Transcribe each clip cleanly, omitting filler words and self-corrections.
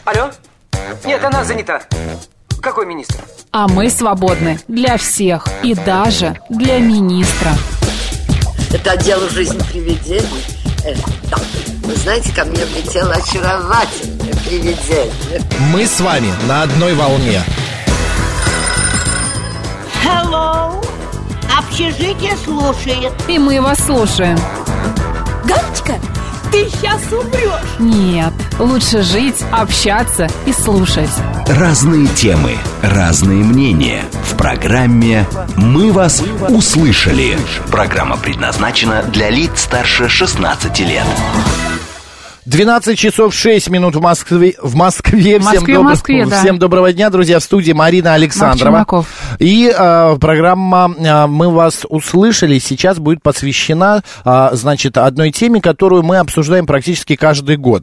Алло? Нет, она занята. Какой министр? А мы свободны для всех и даже для министра. Это отдел «Жизнь привидений». Да. Вы знаете, ко мне влетело очаровательное привидение. Мы с вами на одной волне. Hello. Общежитие слушает. И мы вас слушаем. Галочка, ты сейчас умрешь. Нет, лучше жить, общаться и слушать. Разные темы, разные мнения. В программе «Мы вас услышали». Программа предназначена для лиц старше 16 лет. 12 часов 6 минут в Москве. Всем доброго дня, друзья. В студии Марина Александрова. И программа «Мы вас услышали» сейчас будет посвящена, одной теме, которую мы обсуждаем практически каждый год.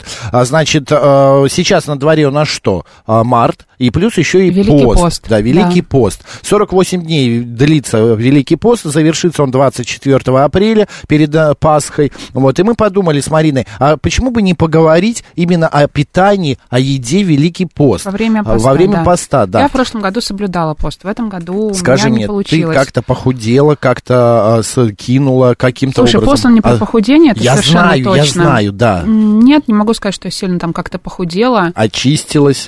Сейчас на дворе у нас что? Март. И плюс еще и Великий пост. Да, Великий пост. 48 дней длится Великий пост. Завершится он 24 апреля перед Пасхой. Вот. И мы подумали с Мариной, а почему бы не поговорить именно о питании, о еде Великий пост? Во время поста, да. Я в прошлом году соблюдала пост. В этом году Скажи у меня мне, не получилось. ты как-то похудела, как-то кинула каким-то образом? Слушай, пост он не про похудение, это совершенно точно. Я знаю, да. Нет, не могу сказать, что я сильно там как-то похудела. Очистилась?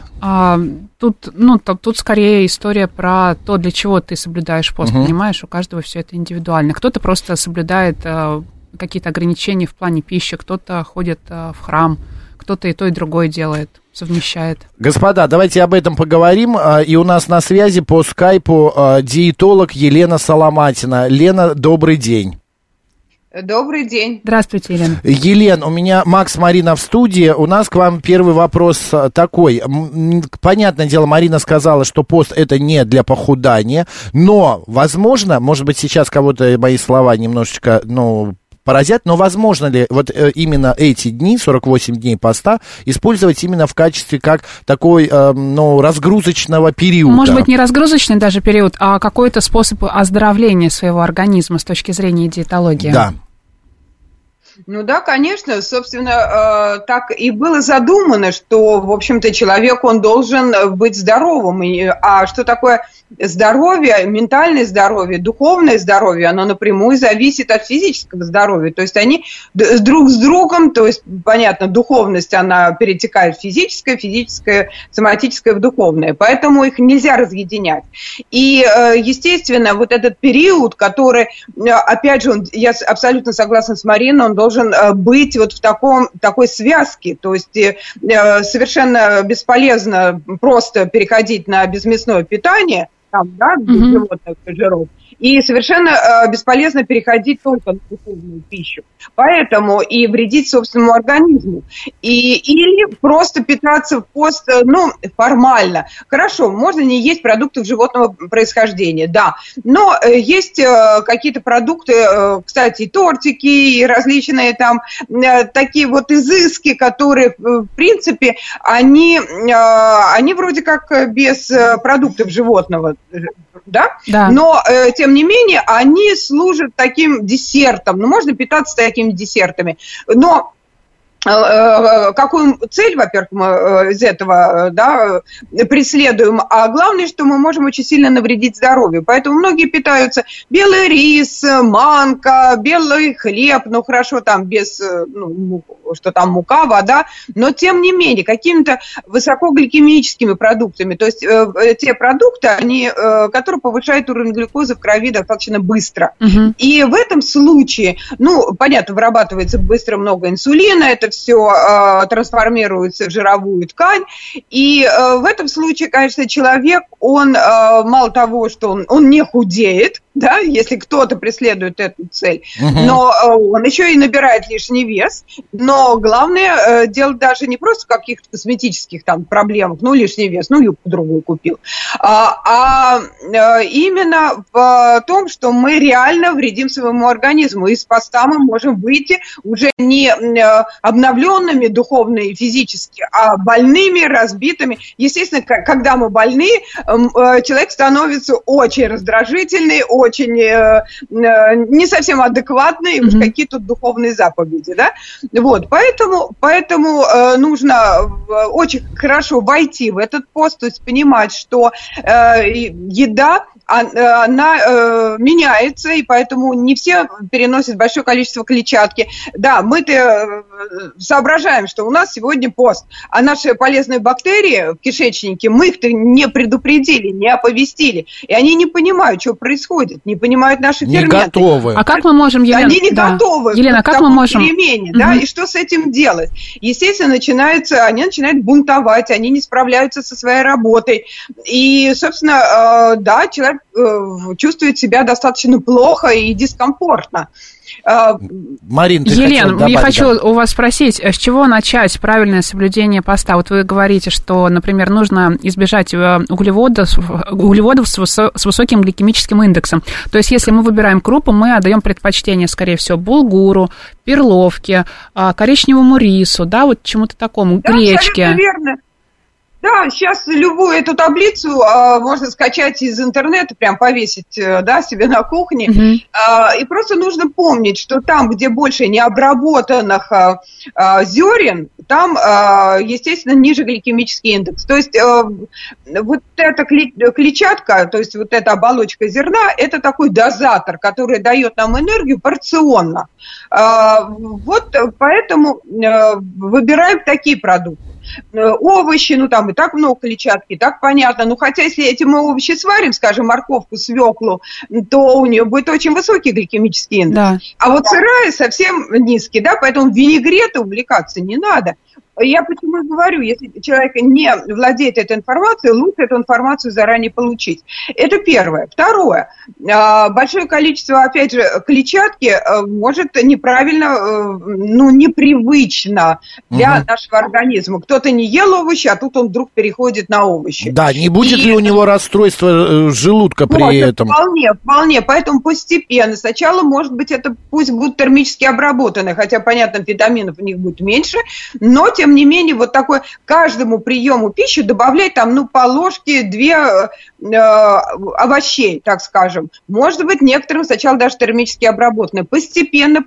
Тут скорее история про то, для чего ты соблюдаешь пост, понимаешь? У каждого все это индивидуально. Кто-то просто соблюдает какие-то ограничения в плане пищи, кто-то ходит в храм, кто-то и то, и другое делает, совмещает. Господа, давайте об этом поговорим. И у нас на связи по скайпу диетолог Елена Соломатина. Лена, добрый день. Добрый день. Здравствуйте, Елена. Елен, у меня Макс, Марина в студии. У нас к вам первый вопрос такой. Понятное дело, Марина сказала, что пост это не для похудания, но, возможно, может быть, сейчас кого-то мои слова немножечко, поразят, но возможно ли вот именно эти дни, 48 дней поста, использовать именно в качестве как такой, разгрузочного периода? Может быть, не разгрузочный даже период, а какой-то способ оздоровления своего организма с точки зрения диетологии. Да. Да, конечно, собственно, так и было задумано, что, в общем-то, человек, он должен быть здоровым. А что такое здоровье, ментальное здоровье, духовное здоровье, оно напрямую зависит от физического здоровья. То есть они друг с другом, то есть, понятно, духовность, она перетекает в физическое, соматическое в духовное. Поэтому их нельзя разъединять. И, естественно, вот этот период, который, опять же, я абсолютно согласна с Мариной, он должен быть вот в такой связке. То есть совершенно бесполезно просто переходить на безмясное питание, без животных жиров. И совершенно бесполезно переходить только на духовную пищу. Поэтому и вредить собственному организму. Или просто питаться в пост, формально. Хорошо, можно не есть продуктов животного происхождения, да. Но есть какие-то продукты, кстати, и тортики, и различные там такие вот изыски, которые, в принципе, они вроде как без продуктов животного, да? Но, тем не менее, они служат таким десертом. Можно питаться такими десертами. Но какую цель, во-первых, мы из этого преследуем, а главное, что мы можем очень сильно навредить здоровью. Поэтому многие питаются белый рис, манка, белый хлеб, хорошо, там без, что там мука, вода, но тем не менее какими-то высокогликемическими продуктами, то есть те продукты, которые повышают уровень глюкозы в крови достаточно быстро. И в этом случае, понятно, вырабатывается быстро много инсулина, это все трансформируется в жировую ткань, и в этом случае, конечно, человек, он мало того, что он не худеет, да, если кто-то преследует эту цель, но он еще и набирает лишний вес, но главное дело даже не просто в каких-то косметических там проблемах, лишний вес, юбку другую купил, а именно в том, что мы реально вредим своему организму, и с поста мы можем выйти уже не обновленными духовно и физически, а больными, разбитыми. Естественно, когда мы больны, человек становится очень раздражительный, очень не совсем адекватные, уж какие тут духовные заповеди, да? Вот, поэтому нужно очень хорошо войти в этот пост, то есть понимать, что еда, она меняется, и поэтому не все переносят большое количество клетчатки. Да, мы-то соображаем, что у нас сегодня пост, а наши полезные бактерии в кишечнике, мы их-то не предупредили, не оповестили, и они не понимают, что происходит, не понимают наши ферменты. Не готовы. А как мы можем, Елена? Они не готовы. Елена, как мы можем? Перемене, да, и что с этим делать? Естественно, они начинают бунтовать, они не справляются со своей работой, и, собственно, да, человек чувствует себя достаточно плохо и дискомфортно. Марин, ты Елена, я хочу да? у вас спросить, с чего начать правильное соблюдение поста? Вот вы говорите, что, например, нужно избежать углеводов с высоким гликемическим индексом. То есть, если мы выбираем крупу, мы отдаем предпочтение, скорее всего, булгуру, перловке, коричневому рису, да, вот чему-то такому, да, гречке. Абсолютно верно. Да, сейчас любую эту таблицу можно скачать из интернета, прям повесить, да, себе на кухне. И просто нужно помнить, что там, где больше необработанных зерен, там, естественно, ниже гликемический индекс. То есть вот эта клетчатка, то есть вот эта оболочка зерна, это такой дозатор, который дает нам энергию порционно. Вот поэтому выбираем такие продукты. Овощи, ну там и так много клетчатки, так понятно. Ну хотя если эти мы овощи сварим, скажем, морковку, свеклу, то у нее будет очень высокий гликемический индекс. Да. А вот сырая совсем низкий, да, поэтому винегреты увлекаться не надо. Я почему и говорю, если человек не владеет этой информацией, лучше эту информацию заранее получить. Это первое. Второе. Большое количество, опять же, клетчатки может неправильно, ну, непривычно для нашего организма. Кто-то не ел овощи, а тут он вдруг переходит на овощи. Да, не будет ли у него расстройства желудка при этом? Вполне. Поэтому постепенно. Сначала, может быть, это пусть будут термически обработаны, хотя, понятно, витаминов у них будет меньше, но тем не менее, вот такой каждому приему пищи добавлять там, ну, по ложке 2 овощей, так скажем. Может быть, некоторым сначала даже термически обработаны. Постепенно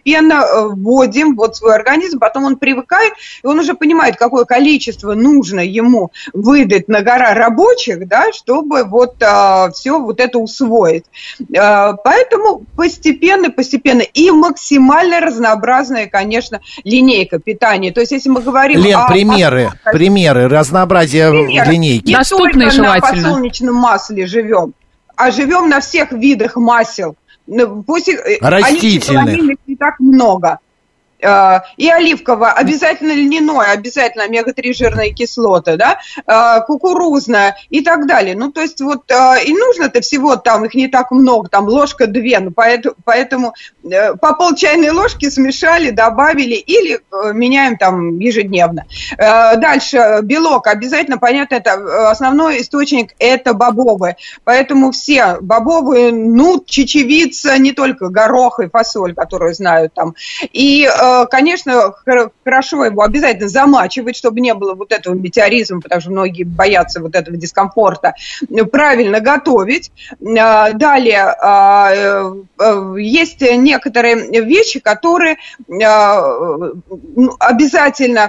вводим вот свой организм, потом он привыкает, и он уже понимает, какое количество нужно ему выдать на гора рабочих, да, чтобы вот все вот это усвоить. Поэтому постепенно и максимально разнообразная, конечно, линейка питания. То есть, если мы говорим Лен, примеры разнообразия линейки. Доступные, желательно. Не только на подсолнечном масле живем, а живем на всех видах масел. Пусть растительных. Не так много. И оливковое, обязательно льняное, обязательно омега-3 жирные кислоты, да, кукурузное и так далее. Ну, то есть вот и нужно-то всего там, их не так много, там ложка-2, ну, поэтому по пол чайной ложки смешали, добавили или меняем там ежедневно. Дальше белок, обязательно, понятно, это основной источник, это бобовые, поэтому все бобовые, нут, чечевица, не только горох и фасоль, которую знают там, и конечно, хорошо его обязательно замачивать, чтобы не было вот этого метеоризма, потому что многие боятся вот этого дискомфорта. Правильно готовить. Далее, есть некоторые вещи, которые обязательно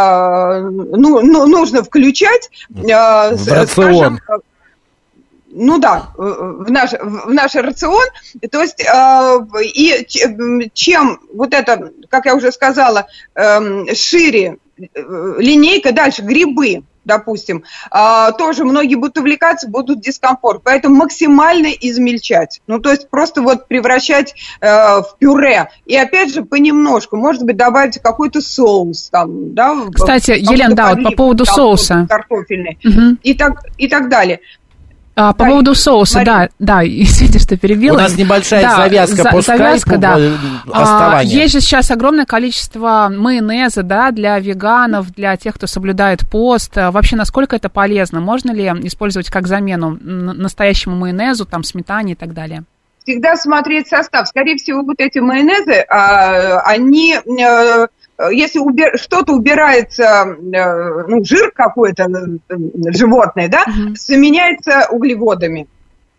нужно включать в рацион. Ну да, в наш рацион, то есть и чем вот это, как я уже сказала, шире линейка, дальше грибы, допустим, тоже многие будут увлекаться, будут дискомфорт, поэтому максимально измельчать, ну то есть просто вот превращать в пюре, и опять же понемножку, может быть добавить какой-то соус там, да. Кстати, Елена, да, вот по поводу соуса. Картофельный, и так далее. По поводу соуса, да, извините, что перебила. У нас небольшая завязка по скайпу, да. Оставание. Есть же сейчас огромное количество майонеза, да, для веганов, для тех, кто соблюдает пост. Вообще, насколько это полезно? Можно ли использовать как замену настоящему майонезу, там, сметане и так далее? Всегда смотреть состав. Скорее всего, вот эти майонезы, они... Если что-то убирается, ну, жир какой-то животное, да, заменяется углеводами.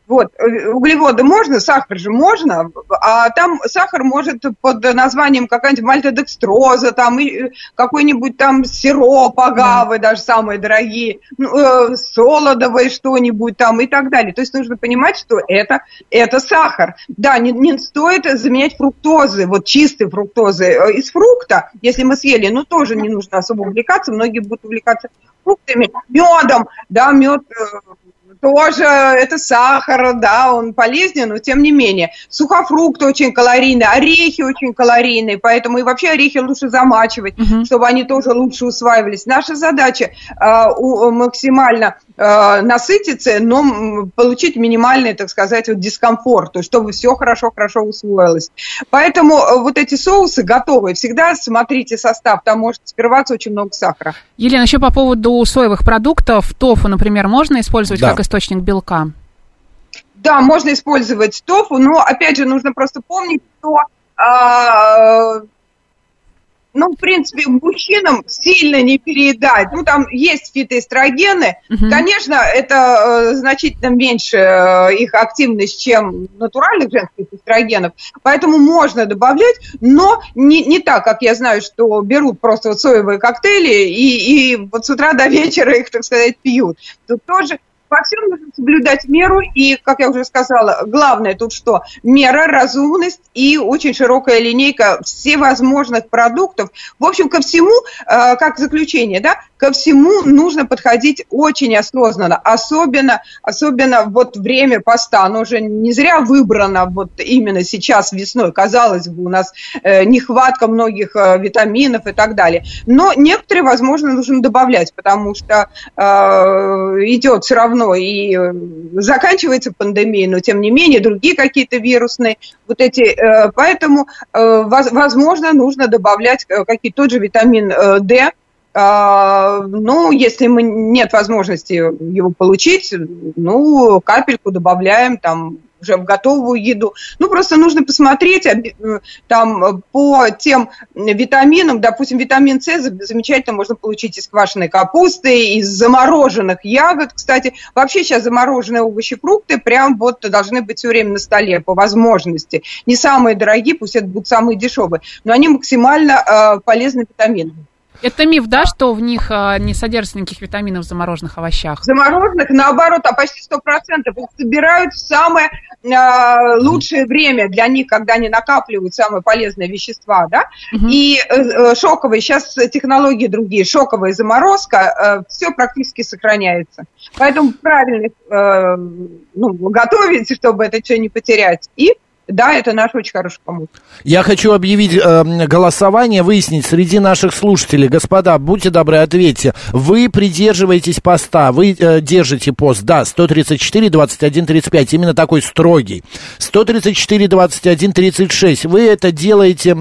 Вот, углеводы можно, сахар же можно, а там сахар может под названием какая-нибудь мальтодекстроза, там, и какой-нибудь там сироп, агавы, даже самые дорогие, солодовое что-нибудь там и так далее. То есть нужно понимать, что это сахар. Да, не стоит заменять фруктозы, вот чистой фруктозы из фрукта, если мы съели, тоже не нужно особо увлекаться, многие будут увлекаться фруктами, медом, да, мед... Тоже это сахар, да, он полезнее, но тем не менее. Сухофрукты очень калорийные, орехи очень калорийные, поэтому и вообще орехи лучше замачивать, чтобы они тоже лучше усваивались. Наша задача максимально насытиться, но получить минимальный, так сказать, дискомфорт, то есть чтобы все хорошо-хорошо усвоилось. Поэтому вот эти соусы готовые. Всегда смотрите состав, там может скрываться очень много сахара. Елена, еще по поводу соевых продуктов. Тофу, например, можно использовать как источник белка? Да, можно использовать тофу, но, опять же, нужно просто помнить, что, в принципе, мужчинам сильно не переедать. Там есть фитоэстрогены. Конечно, это значительно меньше их активность, чем натуральных женских эстрогенов, поэтому можно добавлять, но не так, как я знаю, что берут просто соевые коктейли и вот с утра до вечера их, так сказать, пьют. Тут тоже во всем нужно соблюдать меру, и, как я уже сказала, главное тут что? Мера, разумность и очень широкая линейка всевозможных продуктов. В общем, ко всему, как заключение, да, ко всему нужно подходить очень осознанно, особенно вот время поста, оно же не зря выбрано вот именно сейчас весной, казалось бы, у нас нехватка многих витаминов и так далее, но некоторые, возможно, нужно добавлять, потому что идет все равно и заканчивается пандемия, но тем не менее другие какие-то вирусные вот эти, поэтому, возможно, нужно добавлять тот же витамин D. Если нет возможности его получить, капельку добавляем там уже в готовую еду. Просто нужно посмотреть там по тем витаминам, допустим, витамин С замечательно можно получить из квашеной капусты, из замороженных ягод. Кстати, вообще сейчас замороженные овощи, фрукты прям вот должны быть все время на столе по возможности. Не самые дорогие, пусть это будут самые дешевые, но они максимально полезны витаминами. Это миф, да, что в них не содержится никаких витаминов в замороженных овощах? Замороженных, наоборот, почти 100%. Их собирают в самое лучшее время для них, когда они накапливают самые полезные вещества, да? И шоковые, сейчас технологии другие, шоковая заморозка, все практически сохраняется. Поэтому правильно готовить, чтобы это все не потерять. И да, это наш очень хороший помощник. Я хочу объявить голосование, выяснить среди наших слушателей. Господа, будьте добры, ответьте. Вы придерживаетесь поста, вы держите пост, да, 134, 21, 35, именно такой строгий. 134, 21, 36, вы это делаете,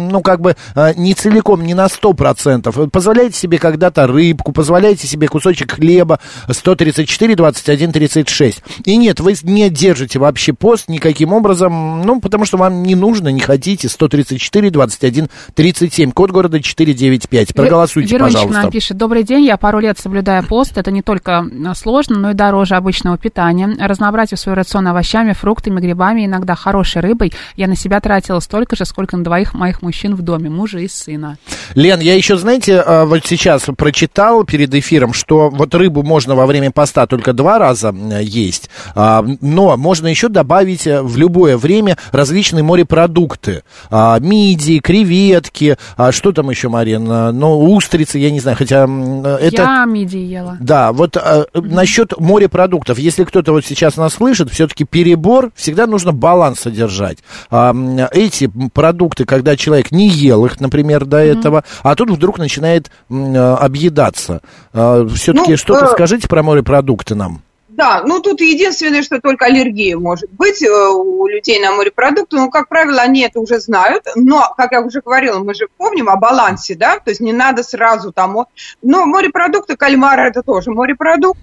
не целиком, не на 100%. Позволяете себе когда-то рыбку, позволяете себе кусочек хлеба, 134, 21, 36. И нет, вы не держите вообще пост никаким образом, потому что вам не нужно, не хотите. 134, 21, 37. Код города 495. Проголосуйте, Вероничка пожалуйста. нам пишет: добрый день, я пару лет соблюдаю пост. Это не только сложно, но и дороже обычного питания. Разнообразив свой рацион овощами, фруктами, грибами, иногда хорошей рыбой. Я на себя тратила столько же, сколько на двоих моих мужчин в доме, мужа и сына. Лен, я еще, знаете, вот сейчас прочитал перед эфиром, что вот рыбу можно во время поста только 2 раза есть, но можно еще добавить в любое время различные морепродукты. Мидии, креветки, что там еще, Марина? Устрицы, я не знаю, хотя это... Я мидии ела. Да, вот насчет морепродуктов, если кто-то вот сейчас нас слышит, все-таки перебор, всегда нужно баланс содержать. Эти продукты, когда человек не ел их, например, до этого, а тут вдруг начинает объедаться. Все-таки что-то скажите про морепродукты нам. Да, тут единственное, что только аллергия может быть у людей на морепродукты, как правило, они это уже знают, но, как я уже говорила, мы же помним о балансе, да, то есть не надо сразу там, но морепродукты, кальмары это тоже морепродукт,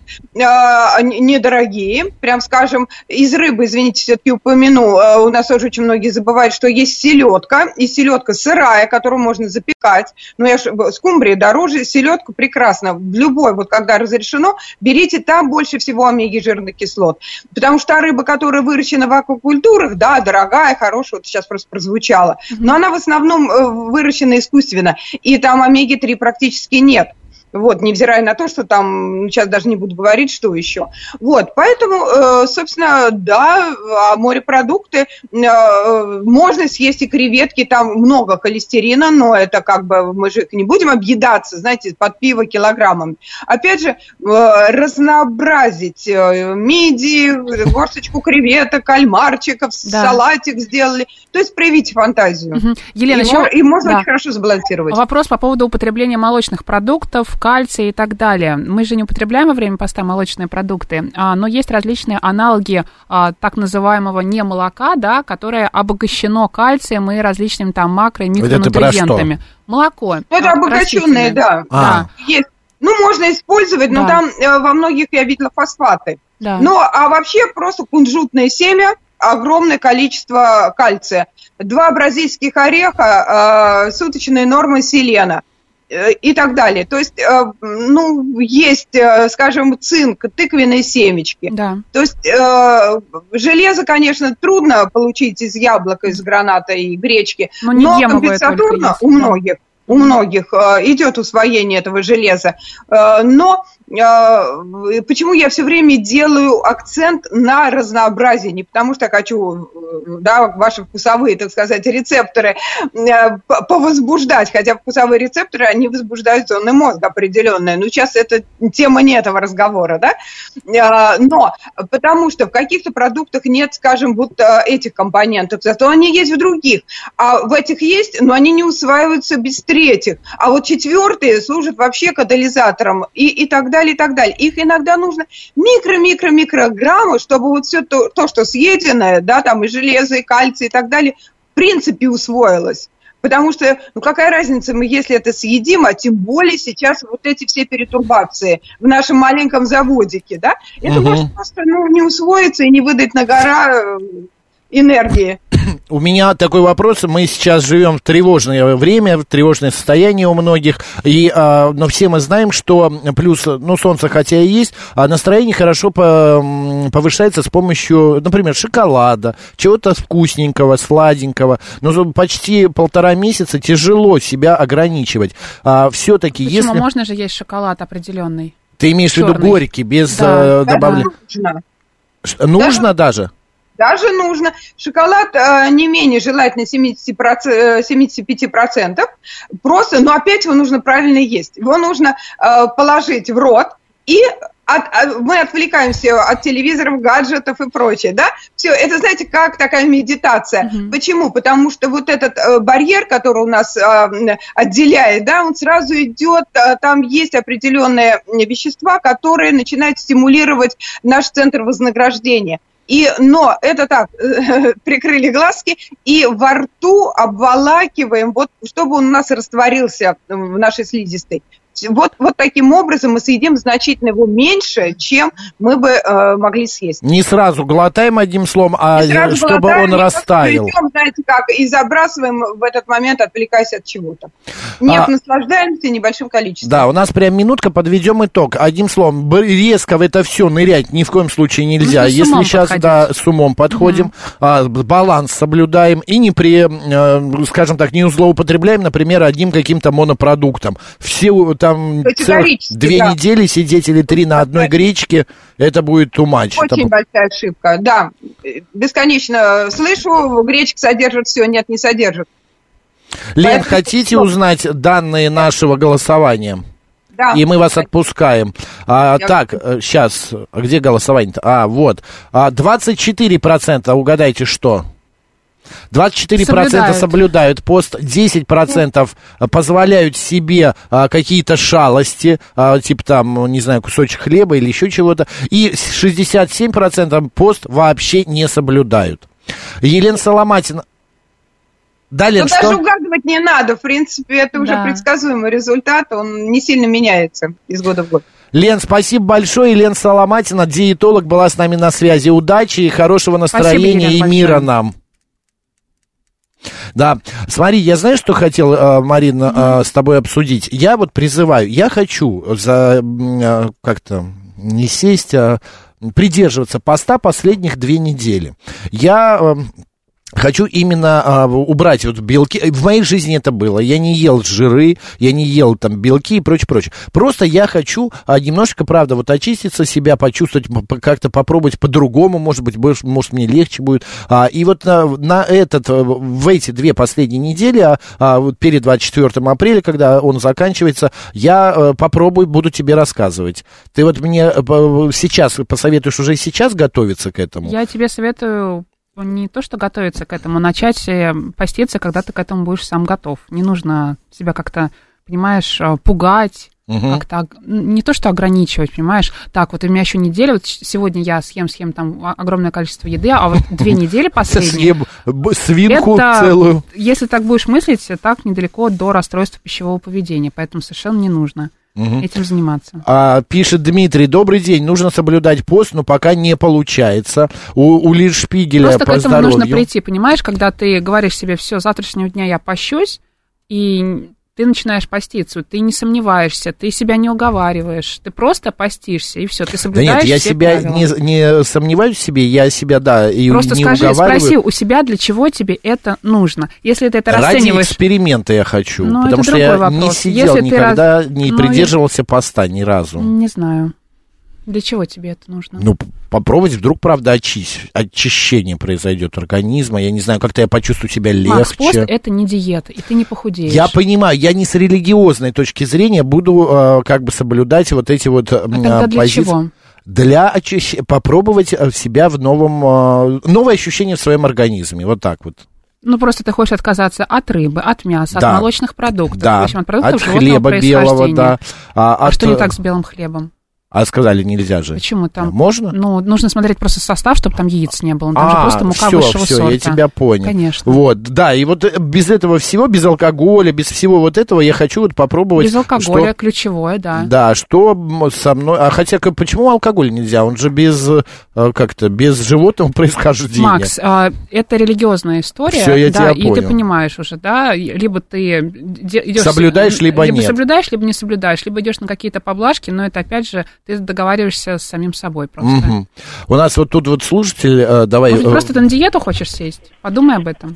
недорогие, прям скажем, из рыбы, извините, все-таки упомяну, у нас тоже очень многие забывают, что есть селедка, и селедка сырая, которую можно запекать, скумбрия дороже, селедка прекрасно, в любой, когда разрешено, берите, там больше всего омега-3, омеги жирных кислот. Потому что та рыба, которая выращена в аквакультурах, да, дорогая, хорошая, вот сейчас просто прозвучало, но она в основном выращена искусственно, и там омеги-3 практически нет. Вот, невзирая на то, что там, сейчас даже не буду говорить, что еще. Вот, поэтому, собственно, да, морепродукты, можно съесть и креветки, там много холестерина, но это как бы, мы же не будем объедаться, знаете, под пиво килограммами. Опять же, разнообразить мидии, горсточку креветок, кальмарчиков, салатик сделали, то есть проявите фантазию. Елена, и можно очень хорошо сбалансировать. Вопрос по поводу употребления молочных продуктов, кальция и так далее. Мы же не употребляем во время поста молочные продукты, но есть различные аналоги так называемого немолока, да, которое обогащено кальцием и различными там макро- и микронутриентами. Молоко. Это обогащенное, да. Есть. Ну, можно использовать, но там во многих я видела фосфаты. Да. Ну, а вообще просто кунжутное семя, огромное количество кальция. 2 бразильских ореха, суточная норма селена. И так далее. То есть, ну, есть, скажем, цинк, тыквенные семечки. Да. То есть, железо, конечно, трудно получить из яблока, из граната и гречки, но компенсаторно у многих идет усвоение этого железа. Но почему я все время делаю акцент на разнообразие? Не потому что я хочу, да, ваши вкусовые, так сказать, рецепторы повозбуждать, хотя вкусовые рецепторы, они возбуждают зоны мозга определенные. Но сейчас это тема не этого разговора, да? Но потому что в каких-то продуктах нет, скажем, вот этих компонентов, зато они есть в других. А в этих есть, но они не усваиваются без третьих. А вот четвертые служат вообще катализатором и так далее. И так далее. Их иногда нужно микрограммы, чтобы вот все то, что съеденное, да, там и железо, и кальций, и так далее, в принципе усвоилось. Потому что, ну какая разница, мы если это съедим, а тем более сейчас вот эти все перетурбации в нашем маленьком заводике, да, это может просто не усвоиться и не выдать на гора энергии. У меня такой вопрос. Мы сейчас живем в тревожное время, в тревожное состояние у многих. Но все мы знаем, что плюс, солнце хотя и есть, а настроение хорошо повышается с помощью, например, шоколада, чего-то вкусненького, сладенького. Но почти 1,5 месяца тяжело себя ограничивать. Все-таки, почему? Если... Можно же есть шоколад определенный. Ты имеешь в виду горький, без добавления? Нужно даже? Даже нужно. Шоколад не менее желательно 75%. Просто, но опять его нужно правильно есть. Его нужно положить в рот, и мы отвлекаемся от телевизоров, гаджетов и прочее, да? Все, это, знаете, как такая медитация. Почему? Потому что вот этот барьер, который у нас отделяет, да, он сразу идет, там есть определенные вещества, которые начинают стимулировать наш центр вознаграждения. Но это так, прикрыли глазки и во рту обволакиваем, вот, чтобы он у нас растворился в нашей слизистой. Вот таким образом мы съедим значительно его меньше, чем мы бы могли съесть. Не сразу глотаем, одним словом, а чтобы он растаял. Идем, знаете как, и забрасываем в этот момент, отвлекаясь от чего-то. Нет, наслаждаемся небольшим количеством. Да, у нас прям минутка, подведем итог. Одним словом, резко в это все нырять ни в коем случае нельзя. Если сейчас, с умом подходим, баланс соблюдаем и не скажем так, не злоупотребляем, например, одним каким-то монопродуктом. Все там 2 недели сидеть или 3 на одной гречке, это будет too much. Очень большая ошибка, да. Бесконечно слышу, гречка содержит все, нет, не содержит. Лен, хотите узнать данные нашего голосования? Да. И мы вас отпускаем. Так, сейчас, где голосование-то? Вот. 24%, угадайте, что? 24% соблюдают пост, 10% позволяют себе какие-то шалости, типа там, не знаю, кусочек хлеба или еще чего-то, и 67% пост вообще не соблюдают. Елена Соломатина. Далее, даже угадывать не надо, в принципе, это уже предсказуемый результат, он не сильно меняется из года в год. Лен, спасибо большое. Елена Соломатина, диетолог, была с нами на связи. Удачи и хорошего настроения, спасибо, и мира нам. Да, смотри, я знаю, что хотел, Марина, с тобой обсудить. Я вот призываю, я хочу как-то не сесть, придерживаться поста последних 2 недели. Я... Хочу именно убрать вот белки. В моей жизни это было. Я не ел жиры, я не ел там белки и прочее. Просто я хочу немножко, правда, вот очиститься, себя почувствовать, как-то попробовать по-другому, может быть, может мне легче будет. И вот в эти 2 последние недели, вот перед 24 апреля, когда он заканчивается, я попробую, буду тебе рассказывать. Ты вот мне сейчас посоветуешь уже сейчас готовиться к этому? Я тебе советую... Не то, что готовиться к этому, начать поститься, когда ты к этому будешь сам готов. Не нужно себя как-то, понимаешь, пугать, как-то не то, что ограничивать, понимаешь. Так, вот у меня еще неделя, вот сегодня я съем там огромное количество еды, а вот 2 недели последние... Съем свинку целую. Если так будешь мыслить, так недалеко до расстройства пищевого поведения, поэтому совершенно не нужно этим заниматься. Пишет Дмитрий: добрый день, нужно соблюдать пост, но пока не получается. У Лиршпигеля просто по к этому здоровью. нужно прийти, понимаешь, когда ты говоришь себе: все, с завтрашнего дня я пощусь, и ты начинаешь поститься, ты не сомневаешься, ты себя не уговариваешь, ты просто постишься, и все, ты соблюдаешь все правила. Да нет, я себя не сомневаюсь в себе, я себя, и просто не скажи, уговариваю. спроси у себя, для чего тебе это нужно. Если ты это расцениваешь... Ради эксперимента я хочу, но потому что я вопрос. не сидел никогда, не придерживался поста ни разу. Не знаю. Для чего тебе это нужно? Попробовать, вдруг, правда, очищение произойдет организма. Я не знаю, как-то я почувствую себя легче. Макс, пост — это не диета, и ты не похудеешь. Я понимаю, я не с религиозной точки зрения буду соблюдать вот эти вот тогда для позиции. Чего? Для попробовать себя в новое ощущение в своем организме. Вот так вот. Просто ты хочешь отказаться от рыбы, от мяса, от молочных продуктов, да, в общем, от продуктов от животного хлеба белого, да. А что не так с белым хлебом? А сказали, нельзя же. Почему там? Можно? Нужно смотреть просто состав, чтобы там яиц не было. Там же просто мука высшего сорта. Я тебя понял. Конечно. Вот, да, и вот без этого всего, без алкоголя, без всего вот этого я хочу вот попробовать. Без алкоголя, ключевое, да. Да, что со мной... Хотя, почему алкоголь нельзя? Он же без животного происхождения. Макс, это религиозная история. Все, я тебя понял. И ты понимаешь уже, да, либо ты идешь... Соблюдаешь, либо нет. Либо соблюдаешь, либо не соблюдаешь. Либо идешь на какие-то поблажки, но это, опять же, ты договариваешься с самим собой просто. У нас вот тут вот слушатель, давай... Может, просто ты на диету хочешь сесть? Подумай об этом.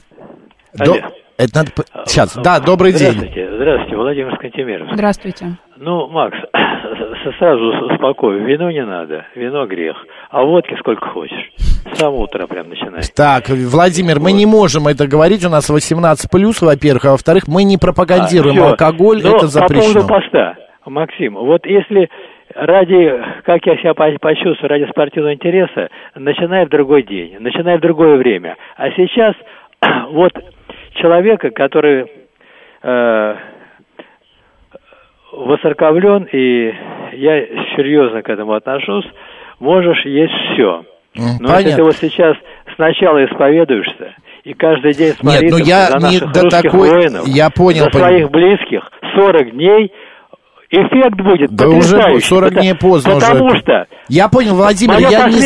Это надо... Сейчас, да, добрый день. Здравствуйте, Владимир Скантемиров. Здравствуйте. Макс, сразу успокой, вино не надо, вино грех, а водки сколько хочешь. С самого утра прям начинай. Так, Владимир, мы не можем это говорить, у нас 18+, во-первых, а во-вторых, мы не пропагандируем алкоголь, это запрещено. По поводу поста, Максим, вот если... как я себя почувствую, ради спортивного интереса, начинай в другой день, начинай в другое время. А сейчас вот человека, который воцерковлен, и я серьезно к этому отношусь, можешь есть все. Но если ты вот сейчас сначала исповедуешься, и каждый день с молитвой за наших русских воинов, за своих близких, 40 дней, эффект будет потрясающий. Уже 40 дней поздно. Потому что... Я понял, Владимир,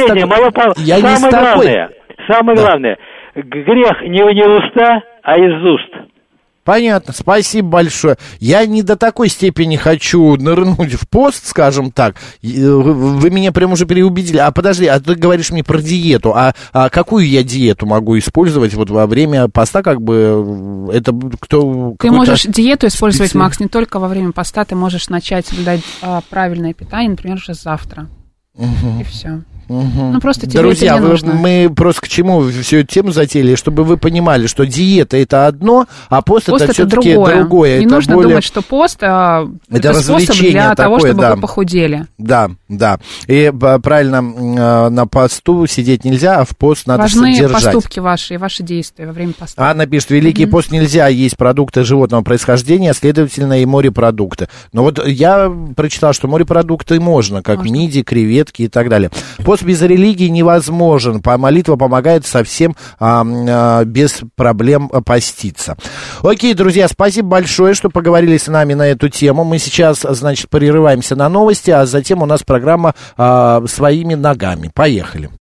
Самое главное, грех не в уста, а из уст. Понятно, спасибо большое. Я не до такой степени хочу нырнуть в пост, скажем так. Вы меня прям уже переубедили. А подожди, а ты говоришь мне про диету. А какую я диету могу использовать вот во время поста, это кто... Ты можешь диету использовать, Макс, не только во время поста. Ты можешь начать соблюдать правильное питание, например, уже завтра. И все. Просто тебе Друзья, это не нужно. Мы просто к чему всю эту тему затеяли, чтобы вы понимали, что диета это одно, а пост это все-таки другое. Не нужно думать, что пост это способ для того, чтобы вы похудели. Да. И правильно, на посту сидеть нельзя, а в пост надо содержать. Важны поступки ваши и ваши действия во время поста. Анна пишет: Великий пост нельзя есть продукты животного происхождения, следовательно, и морепродукты. Но вот я прочитал, что морепродукты можно, как мидии, креветки и так далее. Пост без религии невозможен. Молитва помогает совсем без проблем поститься. Окей, друзья, спасибо большое, что поговорили с нами на эту тему. Мы сейчас, прерываемся на новости, а затем у нас программа «Своими ногами». Поехали.